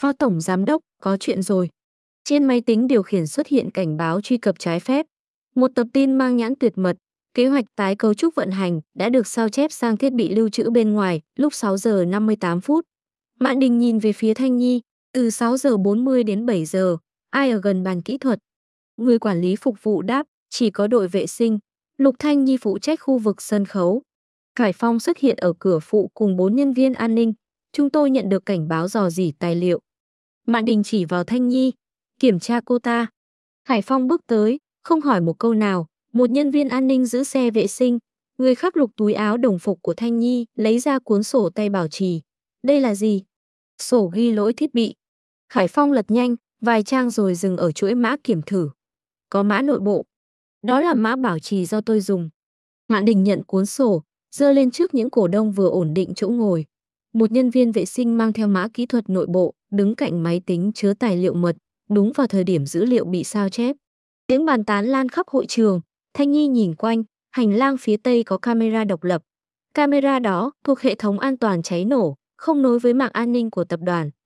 Phó Tổng Giám đốc, có chuyện rồi. Trên máy tính điều khiển xuất hiện cảnh báo truy cập trái phép. Một tập tin mang nhãn tuyệt mật, kế hoạch tái cấu trúc vận hành đã được sao chép sang thiết bị lưu trữ bên ngoài lúc 6 giờ 58 phút. Mạn Đình nhìn về phía Thanh Nhi, từ 6 giờ 40 đến 7 giờ, ai ở gần bàn kỹ thuật? Người quản lý phục vụ đáp, chỉ có đội vệ sinh. Lục Thanh Nhi phụ trách khu vực sân khấu. Khải Phong xuất hiện ở cửa phụ cùng 4 nhân viên an ninh. Chúng tôi nhận được cảnh báo rò rỉ tài liệu. Mạn Đình chỉ vào Thanh Nhi, kiểm tra cô ta. Khải Phong bước tới, không hỏi một câu nào, một nhân viên an ninh giữ xe vệ sinh, người khác lục túi áo đồng phục của Thanh Nhi, lấy ra cuốn sổ tay bảo trì. Đây là gì? Sổ ghi lỗi thiết bị. Khải Phong lật nhanh, vài trang rồi dừng ở chuỗi mã kiểm thử. Có mã nội bộ. Đó là mã bảo trì do tôi dùng. Mạn Đình nhận cuốn sổ, giơ lên trước những cổ đông vừa ổn định chỗ ngồi. Một nhân viên vệ sinh mang theo mã kỹ thuật nội bộ, đứng cạnh máy tính chứa tài liệu mật, đúng vào thời điểm dữ liệu bị sao chép. Tiếng bàn tán lan khắp hội trường, Thanh Nhi nhìn quanh, hành lang phía tây có camera độc lập. Camera đó thuộc hệ thống an toàn cháy nổ, không nối với mạng an ninh của tập đoàn.